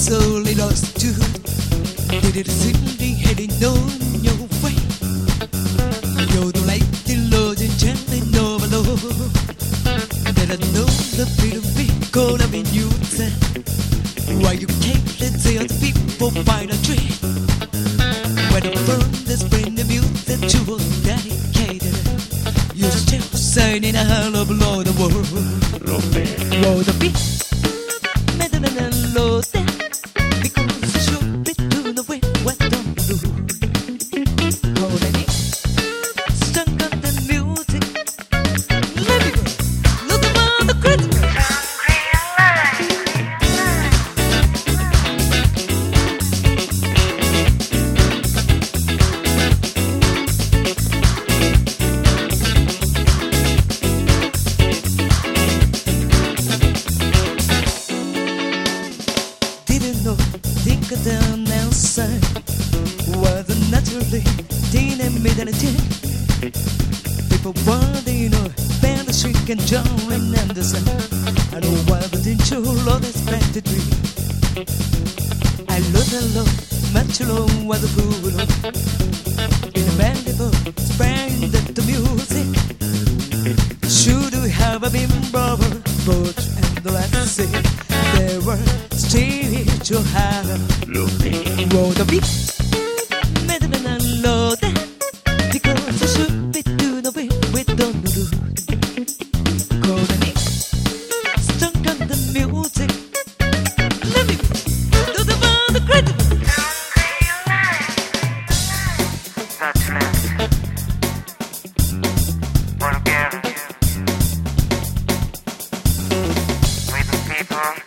slowly lost too. Did it simply heading on your way? You're the light, the Lord, and gently overload. That I know the freedom we call up in you. Why you can't let the other people find a dream? When I burn this brand new music that you were dedicated, you're still signing a hell of a lot of world. Roll the beat, better than a load, because you should be doing the way what don't do. Hold it in, stuck on the music. Let me go, look around the critical. Think of them outside was naturally teen and middle-aged. People wondering, band the shrink and John and Anderson. I know why the potential of this better dream. I learned a lot, much alone was a fool. In a mandible, sprang the music. Should we have been brother, but and the last say there were spiritual high. Roll the beat, better than a load, because you should be doing the way we don't do. Call the name, stuck on the music. Let me do the one, the credit. That's left. Vulgar. With the people.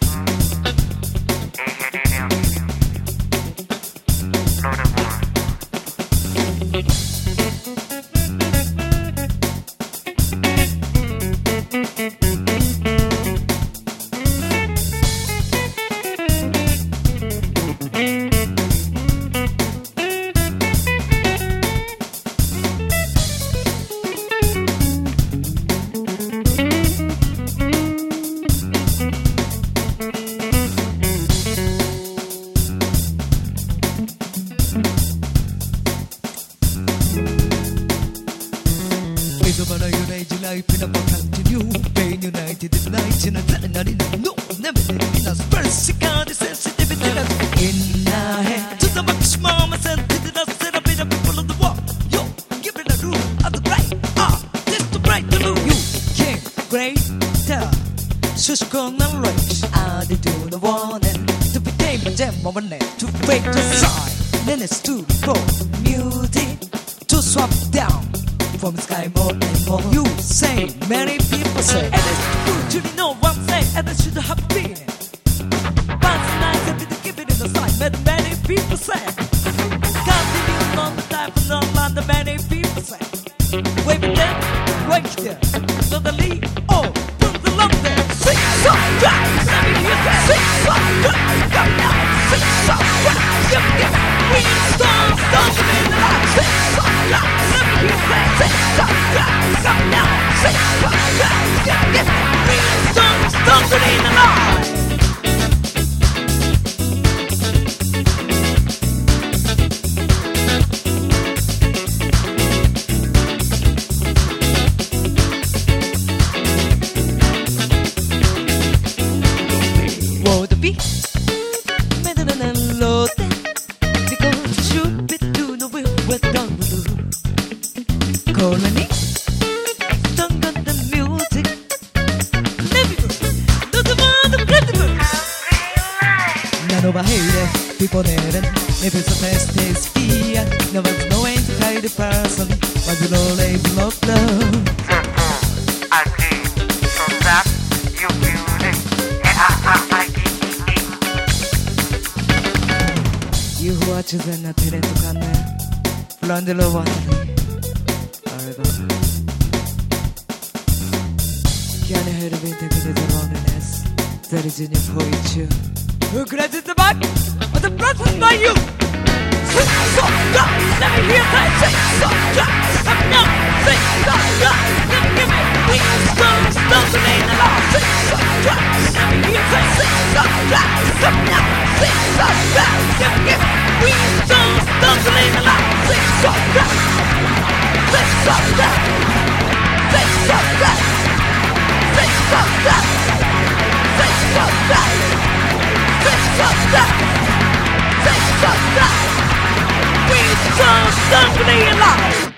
Life in a continue, pain united in night in a no, never in a first second sensitivity in our head to the maximum sensitivity that set up in the people of the world. Yo, give it a rule of the right. This to break the rule. You can't great tell. Shush gonna race. I did do the warning to be tamed and jam on net to break the side. Then it's too for music to swap down. From sky more and more. You say, many people say, and it's good to know what I'm saying, and it should have been. But nice and didn't give it in the side, but many people say, can't believe on the time for no matter many people say. Wait a minute, wait there, suddenly, put the long there. Sing so right, let me hear that. Sing so right, come now, sing so right, give me that. We don't in the light, sing so right, let me hear that. Sing so right, come now, sing so right, give me that. We don't in the light. People didn't, if it's a best taste fear, there was no way to hide the person, but the low label of love. I see, so that you feel it, You watch it and I tell it to come there, run the low one. Can't help it, take it the loneliness, that is in your poetry. Who created the back? The present by you. Sing so right, let me hear that. Sing so right, I'm not. Sing so right, let me give it. We don't in the law. Sing so right, let me hear that. Sing so right, I'm not. Sing so We so suddenly alive.